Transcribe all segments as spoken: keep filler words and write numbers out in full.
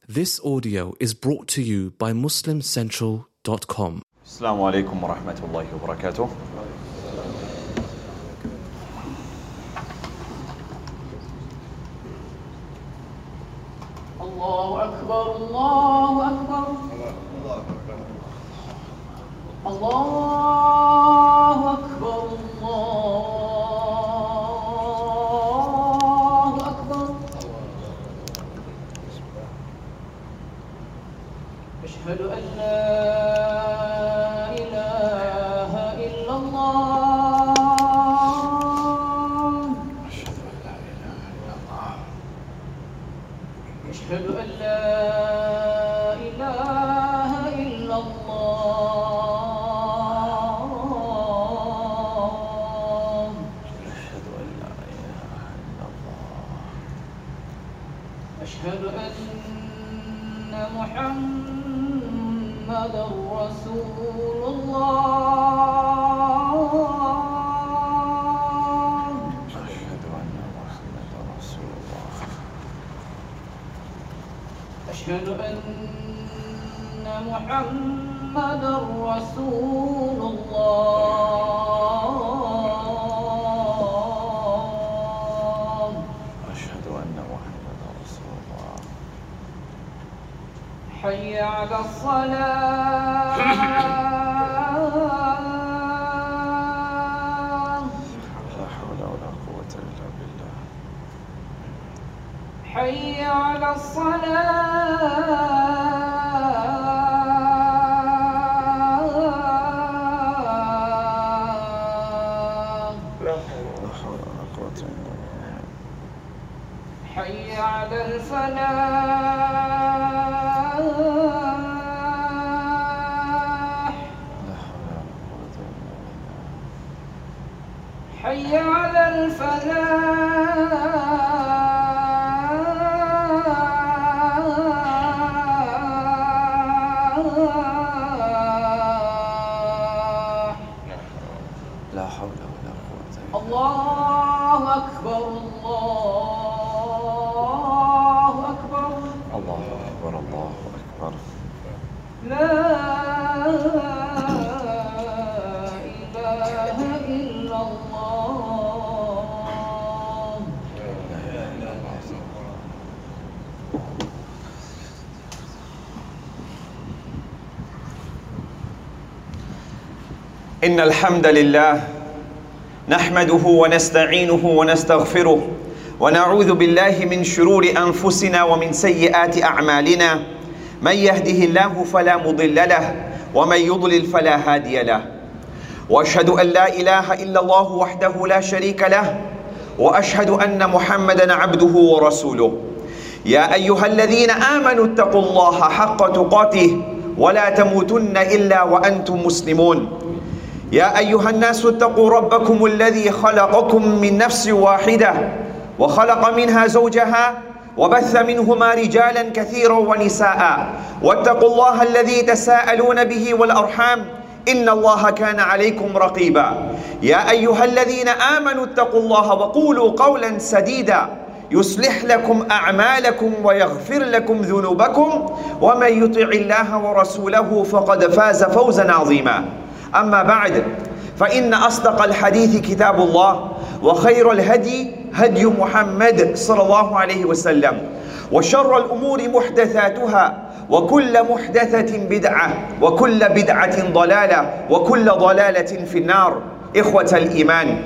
This audio is brought to you by Muslim Central dot com. السلام عليكم ورحمة الله وبركاته. الله أكبر الله أكبر الله أكبر الله أكبر أشهد أن لا إله إلا الله أشهد أن لا إله إلا الله أشهد أن محمدا رسول الله أشهد أن محمدا رسول الله أشهد أن محمدا رسول الله أشهد أن محمدا رسول الله حي على الصلاة لا حول ولا قوة إلا بالله حي على الصلاة لا حول ولا قوة إلا بالله حي على الفلاح لا حول ولا قوة إلا بالله حي على الفلاح لا حول ولا قوة إلا الله أكبر الله أكبر الله أكبر الله أكبر لا إله إلا الله إن الحمد لله نحمده ونستعينه ونستغفره ونعوذ بالله من شرور أنفسنا ومن سيئات أعمالنا من يهده الله فلا مضل له ومن يضلل فلا هادي له وأشهد أن لا إله إلا الله وحده لا شريك له وأشهد أن محمدا عبده ورسوله يا أيها الذين آمنوا اتقوا الله حق تقاته ولا تموتن إلا وأنتم مسلمون يا أيها الناس اتقوا ربكم الذي خلقكم من نفس واحدة وخلق منها زوجها وبث منهما رجالا كثيرا ونساء واتقوا الله الذي تساءلون به والأرحام إن الله كان عليكم رقيبا يا أيها الذين آمنوا اتقوا الله وقولوا قولا سديدا يصلح لكم أعمالكم ويغفر لكم ذنوبكم ومن يطع الله ورسوله فقد فاز فوزا عظيما أما بعد فإن أصدق الحديث كتاب الله وخير الهدي هدي محمد صلى الله عليه وسلم وشر الأمور محدثاتها وكل محدثة بدعة وكل بدعة ضلالة وكل ضلالة في النار. إخوة الإيمان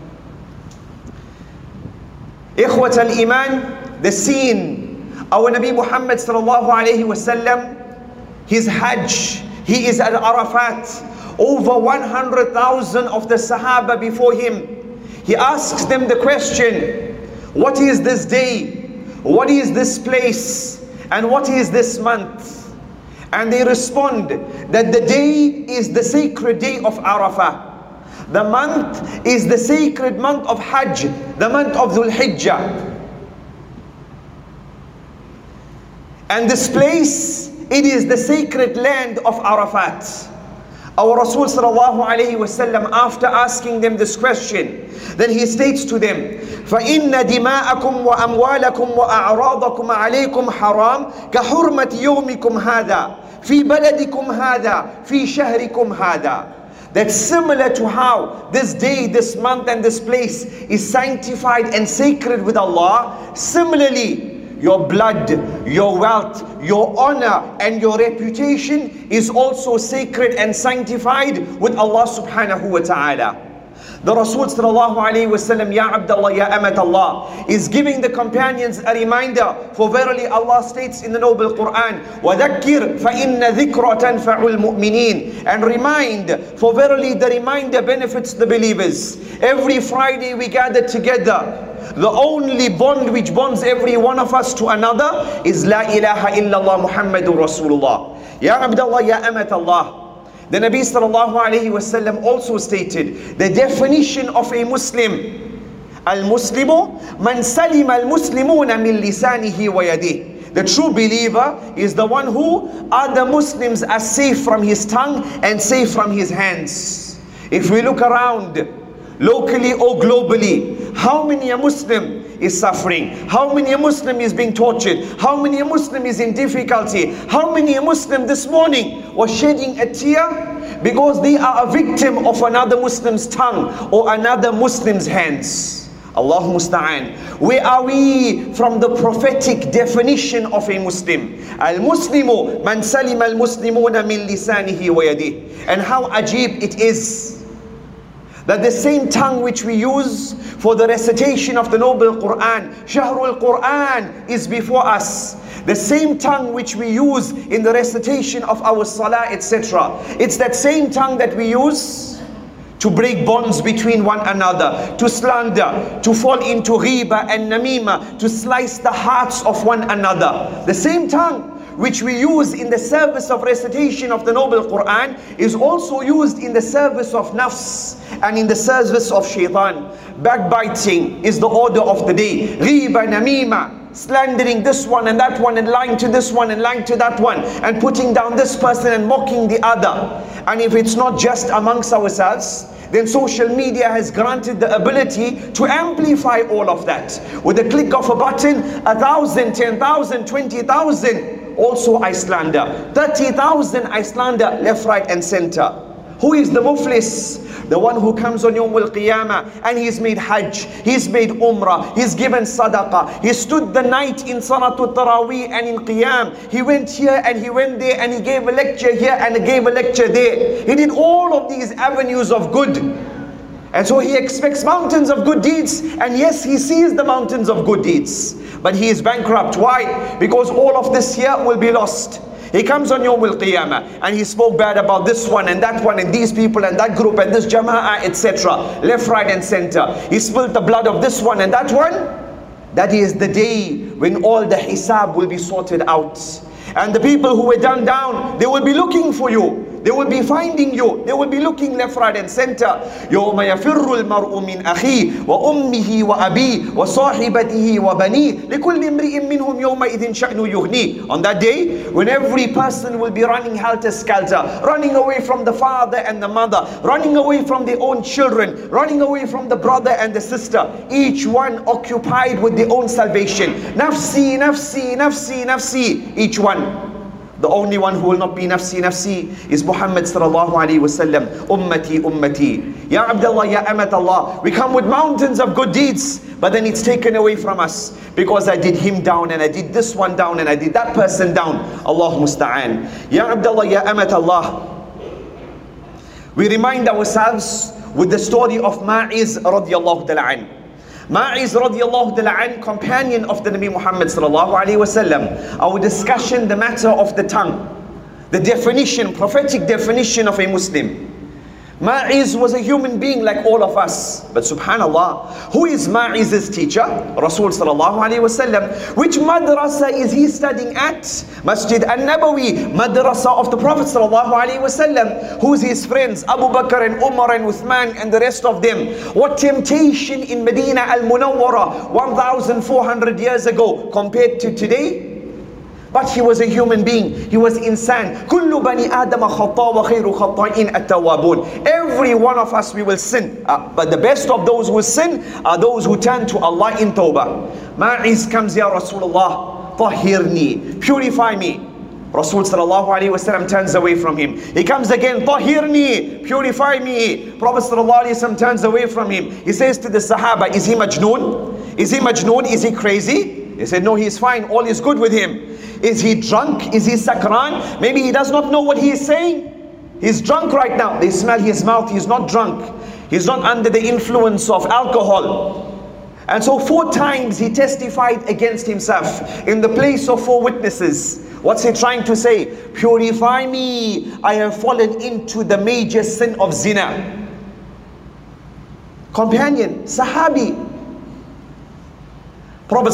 إخوة الإيمان the scene our Nabi Muhammad صلى الله عليه وسلم his Hajj, he is at Arafat. Over one hundred thousand of the Sahaba before him. He asks them the question, what is this day? What is this place? And what is this month? And they respond that the day is the sacred day of Arafah. The month is the sacred month of Hajj, the month of Dhul Hijjah. And this place, it is the sacred land of Arafat. Our Rasul sallallahu alayhi wasallam, after asking them this question, then he states to them, فَإِنَّ دِمَاءَكُمْ وَأَمْوَالَكُمْ وَأَعْرَاضَكُمْ عَلَيْكُمْ حَرَامٌ كَحُرْمَةِ يَوْمِكُمْ هَذَا فِي بَلَدِكُمْ هَذَا فِي شَهْرِكُمْ هَذَا. That's similar to how this day, this month and this place is sanctified and sacred with Allah. Similarly, your blood, your wealth, your honor and your reputation is also sacred and sanctified with Allah subhanahu wa ta'ala. The Rasul sallallahu alayhi wa sallam, Ya Abdullah, Ya Amat Allah, is giving the companions a reminder, for verily Allah states in the noble Quran, وَذَكِّرْ فَإِنَّ ذِكْرَ تَنْفَعُ الْمُؤْمِنِينَ, and remind, for verily the reminder benefits the believers. Every Friday we gather together. The only bond which bonds every one of us to another is La ilaha illallah Muhammadur Rasulullah. Ya Abdullah, Ya Amat Allah. The Nabi sallallahu alayhi wa sallam also stated the definition of a Muslim. Al-Muslimu man salima al-Muslimuna min lisanihi wa yadihi. The true believer is the one who other Muslims are safe from his tongue and safe from his hands. If we look around, locally or globally, how many a Muslim is suffering? How many a Muslim is being tortured? How many a Muslim is in difficulty? How many a Muslim this morning was shedding a tear because they are a victim of another Muslim's tongue or another Muslim's hands? Allah musta'an. Where are we from the prophetic definition of a Muslim? Al-Muslimu man salim al-Muslimuna min lisanihi wa yadihi. And how ajib it is that the same tongue which we use for the recitation of the noble Quran, Shahrul Quran, is before us. The same tongue which we use in the recitation of our salah, et cetera. It's that same tongue that we use to break bonds between one another, to slander, to fall into riba and namima, to slice the hearts of one another. The same tongue which we use in the service of recitation of the noble Quran is also used in the service of nafs and in the service of shaitan. Backbiting is the order of the day. Riba, namima, slandering this one and that one and lying to this one and lying to that one and putting down this person and mocking the other. And if it's not just amongst ourselves, then social media has granted the ability to amplify all of that. With a click of a button, a thousand, ten thousand, twenty thousand also I slander, thirty thousand I slander left, right and center. Who is the muflis? The one who comes on Yawm al-Qiyamah and he's made Hajj, he's made Umrah, he's given Sadaqah, he stood the night in Salatul Taraweeh and in Qiyam. He went here and he went there and he gave a lecture here and he gave a lecture there. He did all of these avenues of good. And so he expects mountains of good deeds, and yes, he sees the mountains of good deeds, but he is bankrupt. Why? Because all of this here will be lost. He comes on Yawm al-Qiyamah and he spoke bad about this one and that one and these people and that group and this jama'ah, et cetera. Left, right and center. He spilled the blood of this one and that one. That is the day when all the hisab will be sorted out. And the people who were done down, they will be looking for you. They will be finding you. They will be looking left, right and center. يَوْمَ يَفِرُّ الْمَرْءُ مِنْ أَخِيهِ وَأُمِّهِ وَأَبِيهِ وَصَاحِبَتِهِ وَبَنِيهِ لِكُلِّ امْرِئٍ مِّنْهُمْ يَوْمَئِذٍ شَأْنُ يُغْنِيهِ. On that day, when every person will be running helter-skelter, running away from the father and the mother, running away from their own children, running away from the brother and the sister, each one occupied with their own salvation. Nafsi, nafsi, nafsi, nafsi, each one. The only one who will not be nafsi, nafsi is Muhammad sallallahu alayhi wa sallam. Ummati, ummati. Ya Abdullah, Ya Amat Allah. We come with mountains of good deeds, but then it's taken away from us because I did him down and I did this one down and I did that person down. Allah musta'an. Ya Abdullah, Ya Amat Allah. We remind ourselves with the story of Ma'iz radiallahu ta'ala an. Ma'iz radiallahu ta'ala an, companion of the Nabi Muhammad sallallahu alayhi wa sallam. Our discussion, the matter of the tongue, the definition, prophetic definition of a Muslim. Ma'iz was a human being like all of us. But subhanallah, who is Ma'iz's teacher? Rasul sallallahu alayhi wa sallam. Which madrasa is he studying at? Masjid al-Nabawi, madrasa of the Prophet sallallahu alayhi wa sallam. Who's his friends? Abu Bakr and Umar and Uthman and the rest of them. What temptation in Medina al-Munawwara one thousand four hundred years ago compared to today? But he was a human being. He was insan. كُلُّ بَنِي آدَمَ خَطَّى وَخَيْرُ خَطَّائِينَ التَّوَّابُونَ. Every one of us we will sin. Uh, but the best of those who sin are those who turn to Allah in tawbah. Ma'iz comes, Ya Rasulullah, طَهِرْنِي, purify me. Rasul sallallahu alayhi wa sallam turns away from him. He comes again, طَهِرْنِي, purify me. Prophet sallallahu alayhi wa sallam turns away from him. He says to the Sahaba, is he majnoon? Is he majnoon? Is he crazy? They said, no, he's fine. All is good with him. Is he drunk? Is he sakran? Maybe he does not know what he is saying. He's drunk right now. They smell his mouth. He's not drunk. He's not under the influence of alcohol. And so four times he testified against himself in the place of four witnesses. What's he trying to say? Purify me. I have fallen into the major sin of zina. Companion, Sahabi. Prophet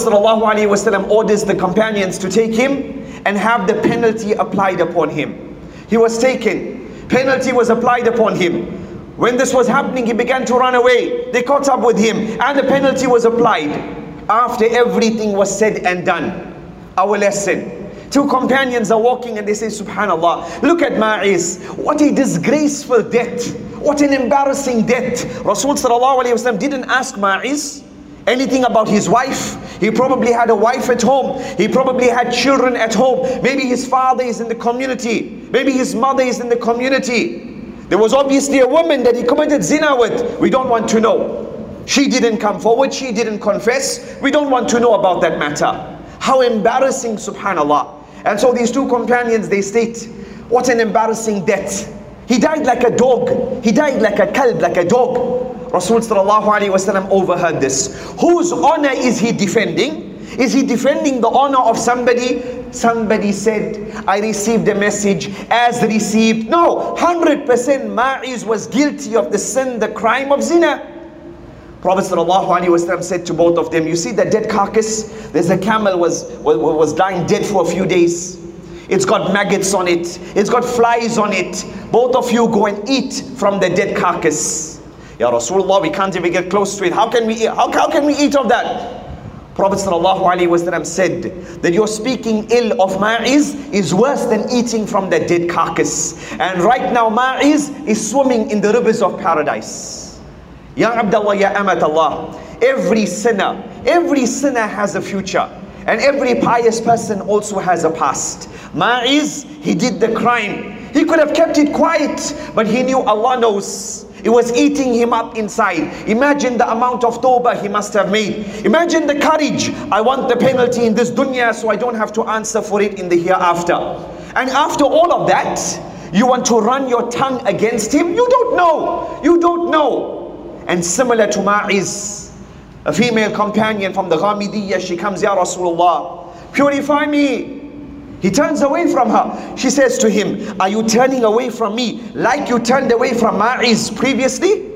ﷺ orders the companions to take him and have the penalty applied upon him. He was taken. Penalty was applied upon him. When this was happening, he began to run away. They caught up with him and the penalty was applied. After everything was said and done, our lesson. Two companions are walking and they say, Subhanallah, look at Ma'iz. What a disgraceful death. What an embarrassing death. Rasul ﷺ didn't ask Ma'iz anything about his wife. He probably had a wife at home. He probably had children at home. Maybe his father is in the community. Maybe his mother is in the community. There was obviously a woman that he committed zina with. We don't want to know. She didn't come forward. She didn't confess. We don't want to know about that matter. How embarrassing, subhanallah. And so these two companions, they state, what an embarrassing death. He died like a dog. He died like a kalb, like a dog. Rasul sallallahu alayhi wa sallam overheard this. Whose honor is he defending? Is he defending the honor of somebody? Somebody said, I received a message as received. No, one hundred percent Ma'iz was guilty of the sin, the crime of zina. Prophet sallallahu alayhi wa sallam said to both of them, you see the dead carcass? There's a camel was, was, was lying dead for a few days. It's got maggots on it. It's got flies on it. Both of you go and eat from the dead carcass. Ya Rasulullah, we can't even get close to it. How can we eat? How, how can we eat of that? Prophet sallallahu alaihi wasallam said that your speaking ill of Ma'iz is worse than eating from the dead carcass. And right now Ma'iz is swimming in the rivers of paradise. Ya Abdullah, Ya Amatallah, every sinner, every sinner has a future. And every pious person also has a past. Ma'iz, he did the crime. He could have kept it quiet, but he knew Allah knows. It was eating him up inside. Imagine the amount of tawbah he must have made. Imagine the courage. I want the penalty in this dunya so I don't have to answer for it in the hereafter. And after all of that, you want to run your tongue against him? You don't know. You don't know. And similar to Ma'iz, a female companion from the Ghamidiyya, she comes, Ya Rasulullah, purify me. He turns away from her. She says to him, are you turning away from me like you turned away from Ma'iz previously?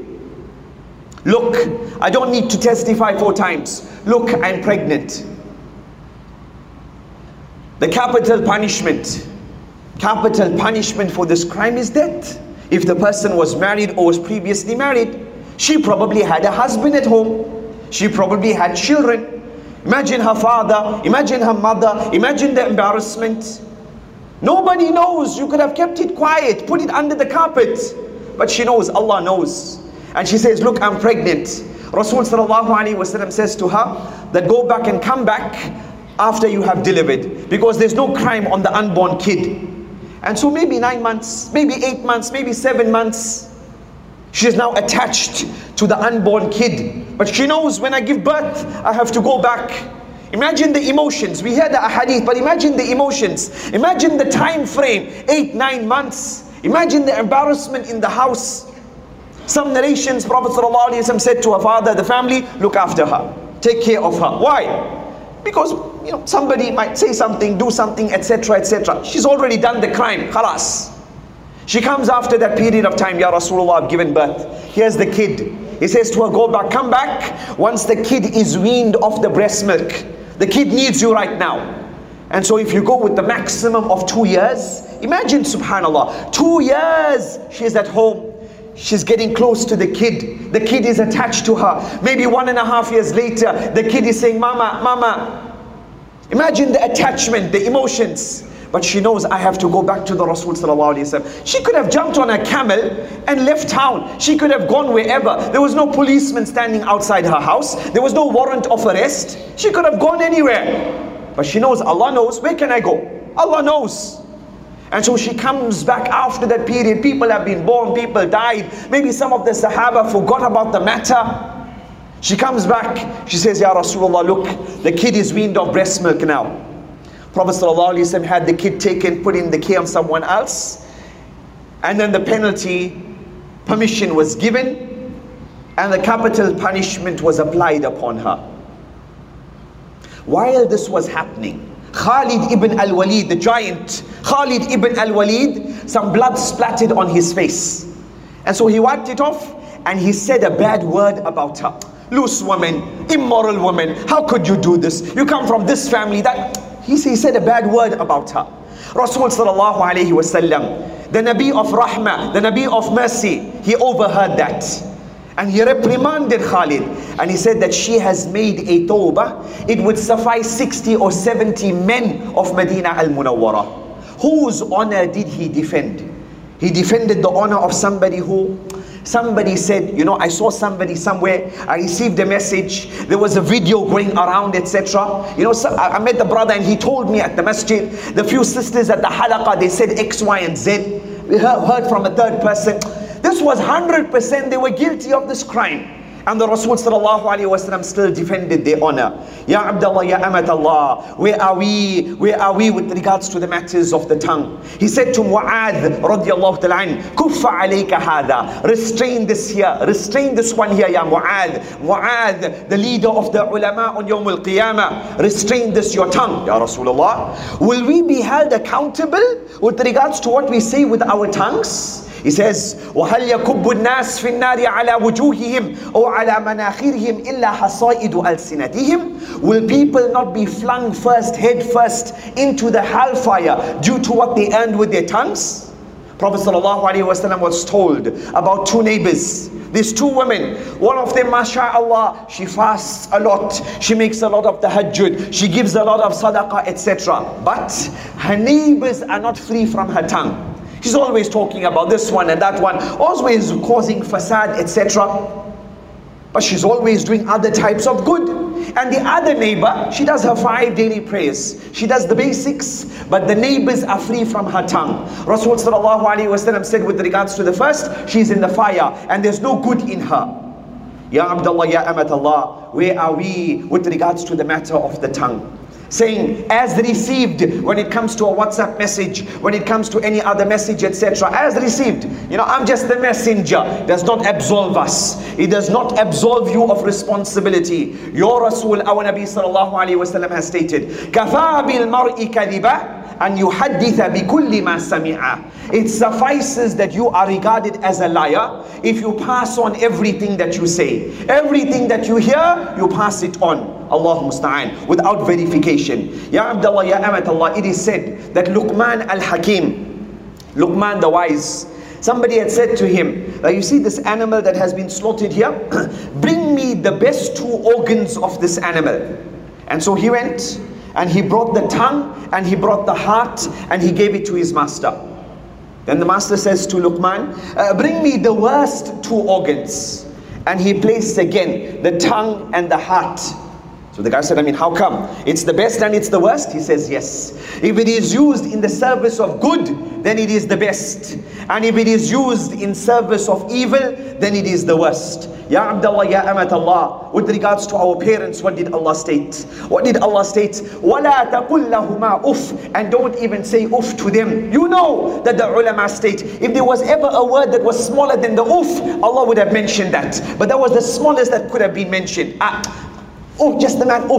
Look, I don't need to testify four times. Look, I'm pregnant. The capital punishment, capital punishment for this crime is death. If the person was married or was previously married, she probably had a husband at home. She probably had children. Imagine her father, imagine her mother, imagine the embarrassment. Nobody knows. You could have kept it quiet, put it under the carpet. But she knows, Allah knows. And she says, look, I'm pregnant. Rasul sallallahu alaihi wasallam says to her that go back and come back after you have delivered. Because there's no crime on the unborn kid. And so maybe nine months, maybe eight months, maybe seven months. She is now attached to the unborn kid. But she knows when I give birth, I have to go back. Imagine the emotions. We hear the ahadith, but imagine the emotions. Imagine the time frame, eight, nine months. Imagine the embarrassment in the house. Some narrations, Prophet ﷺ said to her father, the family, look after her. Take care of her. Why? Because you know somebody might say something, do something, et cetera, et cetera. She's already done the crime. Khalas. She comes after that period of time, Ya Rasulullah, I've given birth. Here's the kid. He says to her, go back, come back once the kid is weaned off the breast milk. The kid needs you right now. And so if you go with the maximum of two years, imagine, subhanallah, two years she's at home. She's getting close to the kid. The kid is attached to her. Maybe one and a half years later, the kid is saying, Mama, Mama. Imagine the attachment, the emotions. But she knows, I have to go back to the Rasul sallallahu alaihi wasallam. She could have jumped on a camel and left town. She could have gone wherever. There was no policeman standing outside her house. There was no warrant of arrest. She could have gone anywhere. But she knows, Allah knows, where can I go? Allah knows. And so she comes back after that period. People have been born, people died. Maybe some of the Sahaba forgot about the matter. She comes back, she says, Ya Rasulullah, look, the kid is weaned of breast milk now. Prophet ﷺ had the kid taken, put in the care of someone else, and then the penalty, permission was given, and the capital punishment was applied upon her. While this was happening, Khalid ibn al-Walid, the giant, Khalid ibn al-Walid, some blood splattered on his face. And so he wiped it off, and he said a bad word about her. Loose woman, immoral woman, how could you do this? You come from this family, that... He, he said a bad word about her. Rasul sallallahu alayhi wasallam, the Nabi of Rahmah, the Nabi of mercy, he overheard that. And he reprimanded Khalid. And he said that she has made a tawbah. It would suffice sixty or seventy men of Medina al-Munawwara. Whose honor did he defend? He defended the honor of somebody who... Somebody said, you know, I saw somebody somewhere, I received a message, there was a video going around, et cetera. You know, so I met the brother and he told me at the masjid, the few sisters at the halaqah, they said X, Y, and Z. We heard from a third person. This was one hundred percent they were guilty of this crime. And the Rasul sallallahu alayhi wa sallam still defended their honor. Ya Abdullah, Ya Amat Allah, where are we? Where are we with regards to the matters of the tongue? He said to Mu'adh radiyallahu ta'ala an, Kuffa alayka hadha. Restrain this here. Restrain this one here, Ya Mu'adh. Mu'adh, the leader of the ulama on Yawm al-Qiyamah. Restrain this your tongue, Ya Rasulullah. Will we be held accountable with regards to what we say with our tongues? He says, وَهَلْ يَكُبُّ النَّاسِ فِي النَّارِ عَلَى وُجُوهِهِمْ أَوْ عَلَى مَنَاخِرِهِمْ إِلَّا حَصَائِدُ أَلْسِنَتِهِمْ. Will people not be flung first, head first, into the hellfire due to what they earned with their tongues? Prophet ﷺ was told about two neighbors. These two women, one of them, mashallah, she fasts a lot, she makes a lot of tahajjud, she gives a lot of sadaqah, et cetera. But her neighbors are not free from her tongue. She's always talking about this one and that one, always causing fasad, et cetera. But she's always doing other types of good. And the other neighbor, she does her five daily prayers. She does the basics, but the neighbors are free from her tongue. Rasul sallallahu alayhi wa sallam said with regards to the first, she's in the fire and there's no good in her. Ya Abdullah, Ya Amat Allah, where are we with regards to the matter of the tongue? Saying, as received, when it comes to a WhatsApp message, when it comes to any other message, et cetera. As received, you know, I'm just the messenger. Does not absolve us. It does not absolve you of responsibility. Your Rasul, our Nabi sallallahu alayhi wasallam has stated, كَفَى بِالْمَرْءِ كَذِبًا أَنْ يُحَدِّثَ بِكُلِّ مَا سَمِعَ. It suffices that you are regarded as a liar if you pass on everything that you say. Everything that you hear, you pass it on. Allah musta'an, without verification. Ya Abdullah, Ya Amat Allah, it is said that Luqman al-Hakim, Luqman the wise, somebody had said to him, uh, you see this animal that has been slaughtered here? Bring me the best two organs of this animal. And so he went and he brought the tongue and he brought the heart and he gave it to his master. Then the master says to Luqman, uh, bring me the worst two organs. And he placed again the tongue and the heart. So the guy said, I mean, how come? It's the best and it's the worst? He says, yes. If it is used in the service of good, then it is the best. And if it is used in service of evil, then it is the worst. Ya Abdullah, Ya Amat Allah, with regards to our parents, what did Allah state? What did Allah state? وَلَا تَقُلْ لَهُمَا أُفْ. And don't even say uff to them. You know that the ulama state, if there was ever a word that was smaller than the uff, Allah would have mentioned that. But that was the smallest that could have been mentioned. Ah, oh, just the man, uff.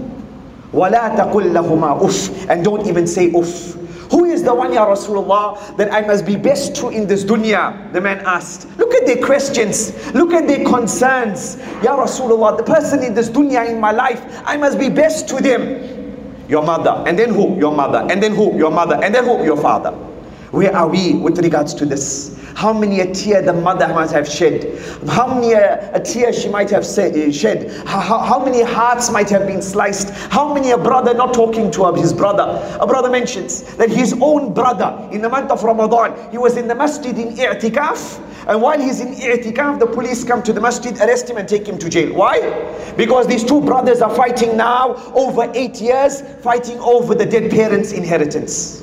وَلَا تَقُلْ لَهُمَا أُفْ. And don't even say uff. Who is the one, Ya Rasulullah, that I must be best to in this dunya? The man asked. Look at their questions. Look at their concerns. Ya Rasulullah, the person in this dunya in my life, I must be best to them. Your mother. And then who? Your mother. And then who? Your mother. And then who? Your father. Where are we with regards to this? How many a tear the mother might have shed? How many a, a tear she might have shed? How, how, how many hearts might have been sliced? How many a brother not talking to his brother? A brother mentions that his own brother in the month of Ramadan, he was in the masjid in i'tikaf, and while he's in i'tikaf, the police come to the masjid, arrest him and take him to jail. Why? Because these two brothers are fighting now over eight years, fighting over the dead parents' inheritance.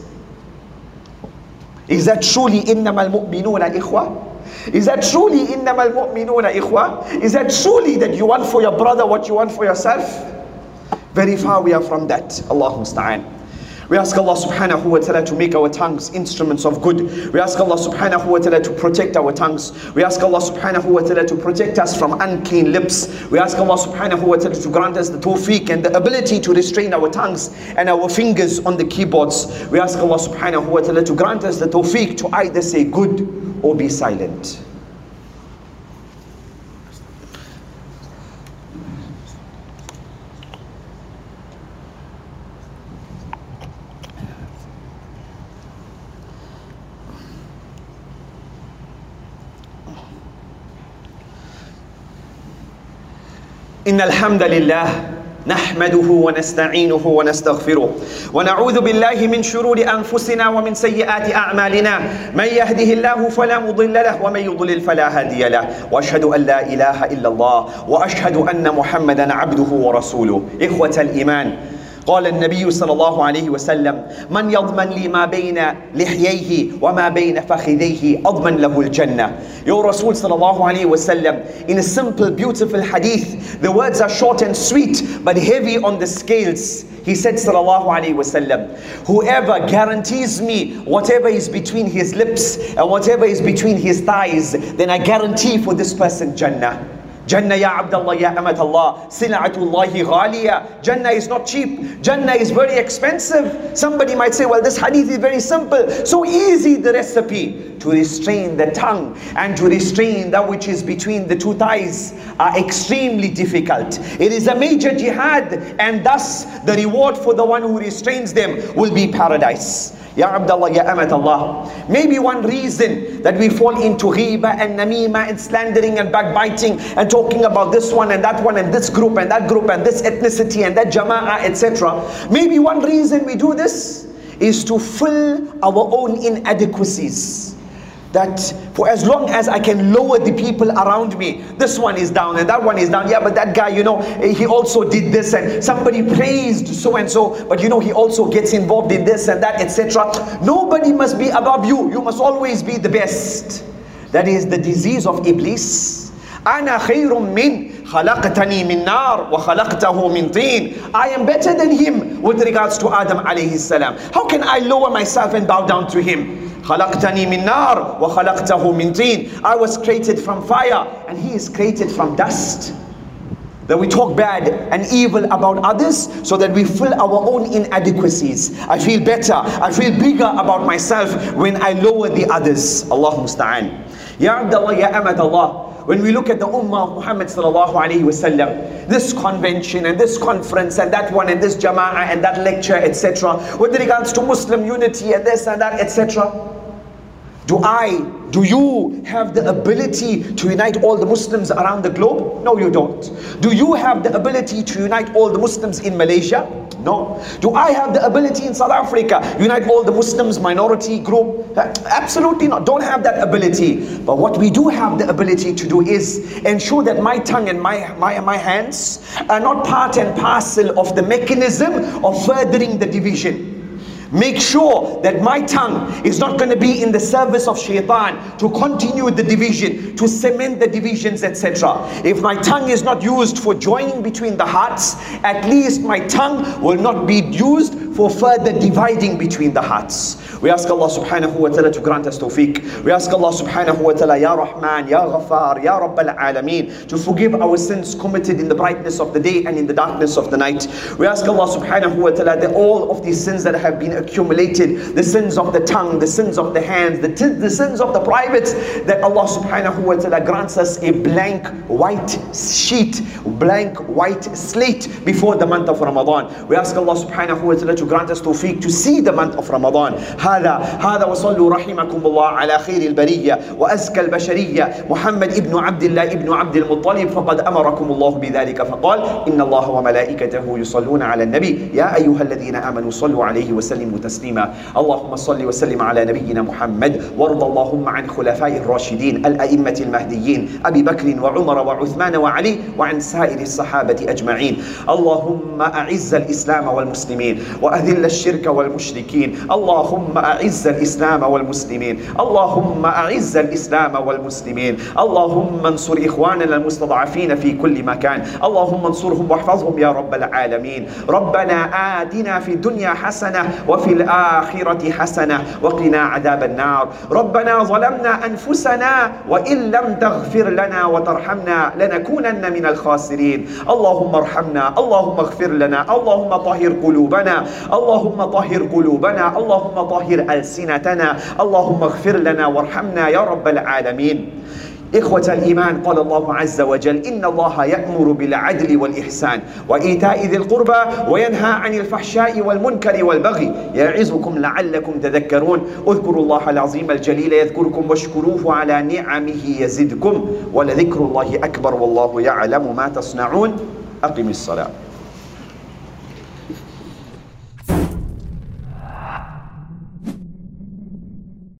Is that truly innamal mu'minuna ikhwa? Is that truly innamal mu'minuna ikhwa? Is that truly that you want for your brother what you want for yourself? Very far we are from that. Allahu musta'an. We ask Allah subhanahu wa ta'ala to make our tongues instruments of good. We ask Allah subhanahu wa ta'ala to protect our tongues. We ask Allah subhanahu wa ta'ala to protect us from unclean lips. We ask Allah subhanahu wa ta'ala to grant us the tawfiq and the ability to restrain our tongues and our fingers on the keyboards. We ask Allah subhanahu wa ta'ala to grant us the tawfiq to either say good or be silent. إن الحمد لله نحمده ونستعينه ونستغفره ونعوذ بالله من شرور أنفسنا ومن سيئات أعمالنا من يهده الله فلا مضل له ومن يضلل فلا هادي له وأشهد أن لا إله إلا الله وأشهد أن محمدا عبده ورسوله. إخوة الإيمان، قال النبي صلى الله عليه وسلم: من يضمن لي ما بين لحييه وما بين فخذيه أضمن له الجنة. Your Rasul صلى الله عليه وسلم, in a simple, beautiful hadith, the words are short and sweet but heavy on the scales. He said صلى الله عليه وسلم, whoever guarantees me whatever is between his lips and whatever is between his thighs, then I guarantee for this person Jannah. Jannah ya Abdullah ya Amatallah, sila'atullahi ghaliya. Jannah is not cheap. Jannah is very expensive. Somebody might say, well, this hadith is very simple. So easy the recipe. To restrain the tongue and to restrain that which is between the two thighs are extremely difficult. It is a major jihad, and thus the reward for the one who restrains them will be paradise. Ya Abdullah, Ya Amatallah. Maybe one reason that we fall into ghiba and namima and slandering and backbiting and talking about this one and that one and this group and that group and this ethnicity and that jama'ah, et cetera. Maybe one reason we do this is to fill our own inadequacies. That for as long as I can lower the people around me, this one is down and that one is down. Yeah, but that guy, you know, he also did this, and somebody praised so and so, but you know, he also gets involved in this and that, et cetera. Nobody must be above you. You must always be the best. That is the disease of Iblis. أنا خير من خلقتني من نار وخلقته من طين. I am better than him with regards to Adam alayhi salam. How can I lower myself and bow down to him? خلقتني من نار وخلقته من طين. I was created from fire and he is created from dust. That we talk bad and evil about others so that we fill our own inadequacies. I feel better, I feel bigger about myself when I lower the others. Allah musta'an. Ya Abdullah, Ya Amatallah. When we look at the Ummah of Muhammad sallallahu alayhi wasallam, this convention and this conference and that one and this jama'ah and that lecture, et cetera, with regards to Muslim unity and this and that, et cetera, do I, do you have the ability to unite all the Muslims around the globe? No, you don't. Do you have the ability to unite all the Muslims in Malaysia? No. Do I have the ability in South Africa, unite all the Muslims minority group? Absolutely not. Don't have that ability. But what we do have the ability to do is ensure that my tongue and my, my, my hands are not part and parcel of the mechanism of furthering the division. Make sure that my tongue is not going to be in the service of shaitan to continue the division, to cement the divisions, et cetera. If my tongue is not used for joining between the hearts, at least my tongue will not be used for further dividing between the hearts. We ask Allah subhanahu wa ta'ala to grant us tawfiq. We ask Allah subhanahu wa ta'ala, Ya Rahman, Ya Ghaffar, Ya Rabbal Alameen, to forgive our sins committed in the brightness of the day and in the darkness of the night. We ask Allah subhanahu wa ta'ala that all of these sins that have been accumulated, the sins of the tongue, the sins of the hands, the, t- the sins of the privates, that Allah subhanahu wa ta'ala grants us a blank white sheet, blank white slate before the month of Ramadan. We ask Allah subhanahu wa ta'ala to grant us tawfiq to see the month of Ramadan. هذا هذا وصلوا رحمكم الله على خير البرية وأزكى البشرية محمد ابن عبد الله ابن عبد المطلب، فقد أمركم الله بذلك فقال إن الله وملائكته يصلون على النبي يا أيها الذين آمنوا صلوا عليه وسلموا تسليما. اللهم صل وسلم على نبينا محمد، وارض اللهم عن خلفاء الراشدين الأئمة المهديين أبي بكر وعمر وعثمان وعلي وعن سائر الصحابة أجمعين. اللهم أعز الإسلام والمسلمين وأذل الشرك والمشركين. اللهم أعز الإسلام والمسلمين. اللهم أعز الإسلام والمسلمين. اللهم انصر إخواننا المستضعفين في كل مكان. اللهم انصرهم واحفظهم يا رب العالمين. ربنا آتنا في الدنيا حسنة وفي الآخرة حسنة وقنا عذاب النار. ربنا ظلمنا أنفسنا وإن لم تغفر لنا وترحمنا لنكونن من الخاسرين. اللهم ارحمنا، اللهم اغفر لنا، اللهم طهر قلوبنا، اللهم طهر قلوبنا، اللهم طهر ألسنتنا، اللهم اغفر لنا وارحمنا يا رب العالمين. إخوة الإيمان، قال الله عز وجل إن الله يأمر بالعدل والإحسان وإيتاء ذي القربى وينهى عن الفحشاء والمنكر والبغي يعظكم لعلكم تذكرون. اذكروا الله العظيم الجليل يذكركم واشكروه على نعمه يزدكم ولذكر الله أكبر والله يعلم ما تصنعون. أقم الصلاة.